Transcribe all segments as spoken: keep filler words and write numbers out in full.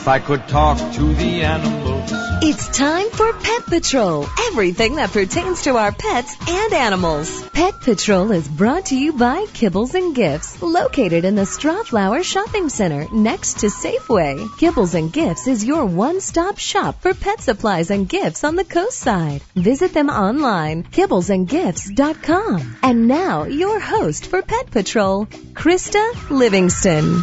If I could talk to the animals. It's time for Pet Patrol. Everything that pertains to our pets and animals. Pet Patrol is brought to you by Kibbles and Gifts, located in the Strawflower Shopping Center next to Safeway. Kibbles and Gifts is your one-stop shop for pet supplies and gifts on the coast side. Visit them online, kibbles and gifts dot com. And now, your host for Pet Patrol, Krista Livingston.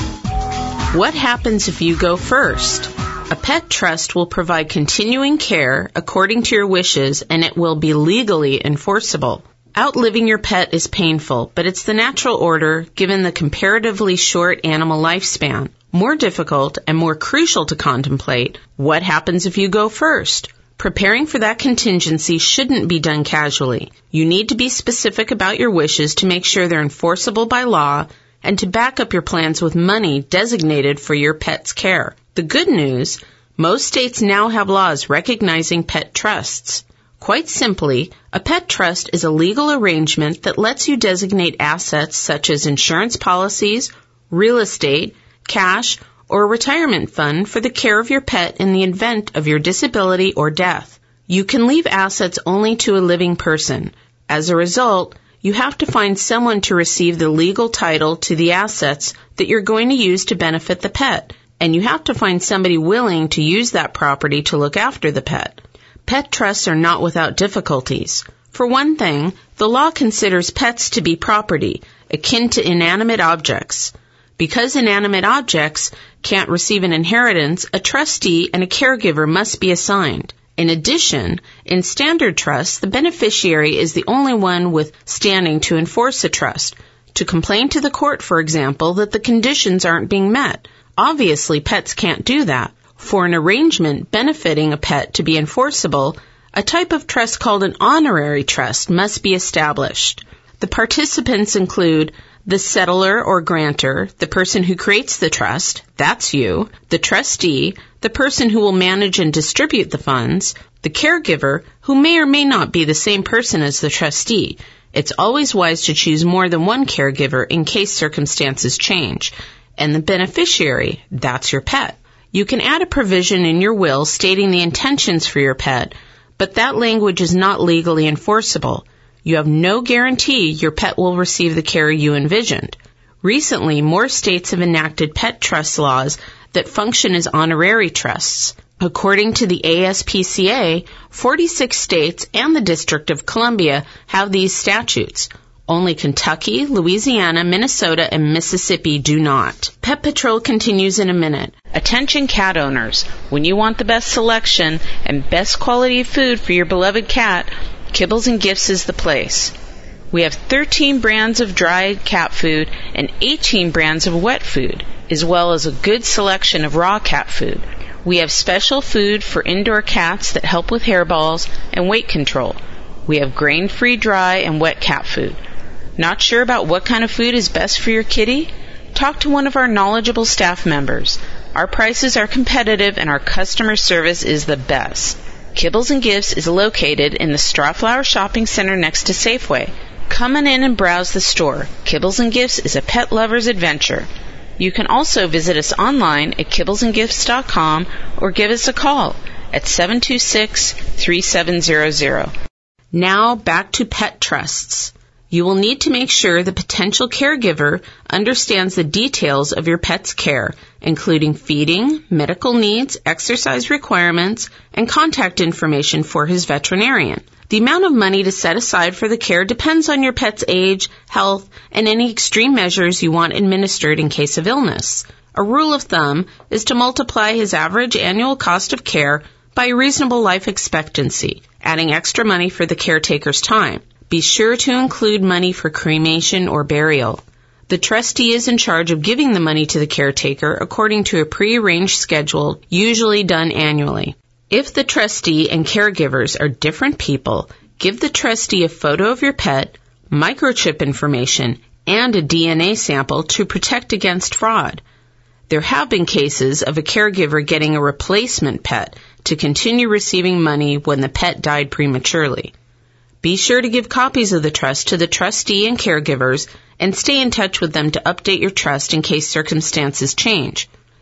What happens if you go first? A pet trust will provide continuing care according to your wishes, and it will be legally enforceable. Outliving your pet is painful, but it's the natural order given the comparatively short animal lifespan. More difficult and more crucial to contemplate, what happens if you go first? Preparing for that contingency shouldn't be done casually. You need to be specific about your wishes to make sure they're enforceable by law and to back up your plans with money designated for your pet's care. The good news, most states now have laws recognizing pet trusts. Quite simply, a pet trust is a legal arrangement that lets you designate assets such as insurance policies, real estate, cash, or a retirement fund for the care of your pet in the event of your disability or death. You can leave assets only to a living person. As a result, you have to find someone to receive the legal title to the assets that you're going to use to benefit the pet, and you have to find somebody willing to use that property to look after the pet. Pet trusts are not without difficulties. For one thing, the law considers pets to be property, akin to inanimate objects. Because inanimate objects can't receive an inheritance, a trustee and a caregiver must be assigned. In addition, in standard trusts, the beneficiary is the only one with standing to enforce a trust, to complain to the court, for example, that the conditions aren't being met. Obviously, pets can't do that. For an arrangement benefiting a pet to be enforceable, a type of trust called an honorary trust must be established. The participants include the settlor or grantor, the person who creates the trust, that's you, the trustee, the person who will manage and distribute the funds, the caregiver, who may or may not be the same person as the trustee. It's always wise to choose more than one caregiver in case circumstances change. And the beneficiary, that's your pet. You can add a provision in your will stating the intentions for your pet, but that language is not legally enforceable. You have no guarantee your pet will receive the care you envisioned. Recently, more states have enacted pet trust laws that function as honorary trusts. According to the A S P C A, forty-six states and the District of Columbia have these statutes. Only Kentucky, Louisiana, Minnesota, and Mississippi do not. Pet Patrol continues in a minute. Attention cat owners. When you want the best selection and best quality of food for your beloved cat, Kibbles and Gifts is the place. We have thirteen brands of dried cat food and eighteen brands of wet food, as well as a good selection of raw cat food. We have special food for indoor cats that help with hairballs and weight control. We have grain-free dry and wet cat food. Not sure about what kind of food is best for your kitty? Talk to one of our knowledgeable staff members. Our prices are competitive and our customer service is the best. Kibbles and Gifts is located in the Strawflower Shopping Center next to Safeway. Come on in and browse the store. Kibbles and Gifts is a pet lover's adventure. You can also visit us online at kibbles and gifts dot com or give us a call at seven two six, three seven zero zero. Now back to pet trusts. You will need to make sure the potential caregiver understands the details of your pet's care, including feeding, medical needs, exercise requirements, and contact information for his veterinarian. The amount of money to set aside for the care depends on your pet's age, health, and any extreme measures you want administered in case of illness. A rule of thumb is to multiply his average annual cost of care by a reasonable life expectancy, adding extra money for the caretaker's time. Be sure to include money for cremation or burial. The trustee is in charge of giving the money to the caretaker according to a prearranged schedule, usually done annually. If the trustee and caregivers are different people, give the trustee a photo of your pet, microchip information, and a D N A sample to protect against fraud. There have been cases of a caregiver getting a replacement pet to continue receiving money when the pet died prematurely. Be sure to give copies of the trust to the trustee and caregivers and stay in touch with them to update your trust in case circumstances change.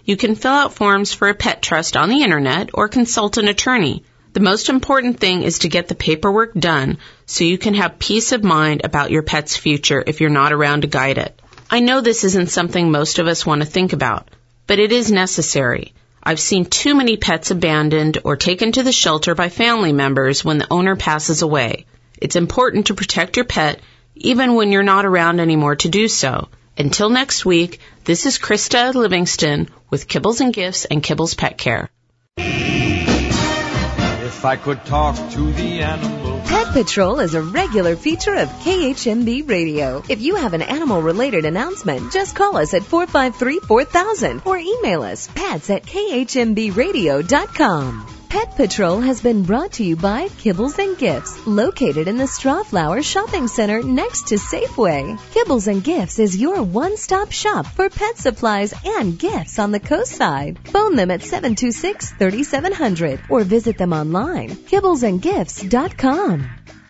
You can fill out forms for a pet trust on the internet or consult an attorney. The most important thing is to get the paperwork done so you can have peace of mind about your pet's future if you're not around to guide it. I know this isn't something most of us want to think about, but it is necessary. I've seen too many pets abandoned or taken to the shelter by family members when the owner passes away. It's important to protect your pet even when you're not around anymore to do so. Until next week, this is Krista Livingston with Kibbles and Gifts and Kibbles Pet Care. If I could talk to the animals. Pet Patrol is a regular feature of K H M B Radio. If you have an animal-related announcement, just call us at four five three, four thousand or email us pets at k h m b radio dot com. Pet Patrol has been brought to you by Kibbles and Gifts, located in the Strawflower Shopping Center next to Safeway. Kibbles and Gifts is your one-stop shop for pet supplies and gifts on the coast side. Phone them at seven two six, three seven zero zero or visit them online, kibbles and gifts dot com.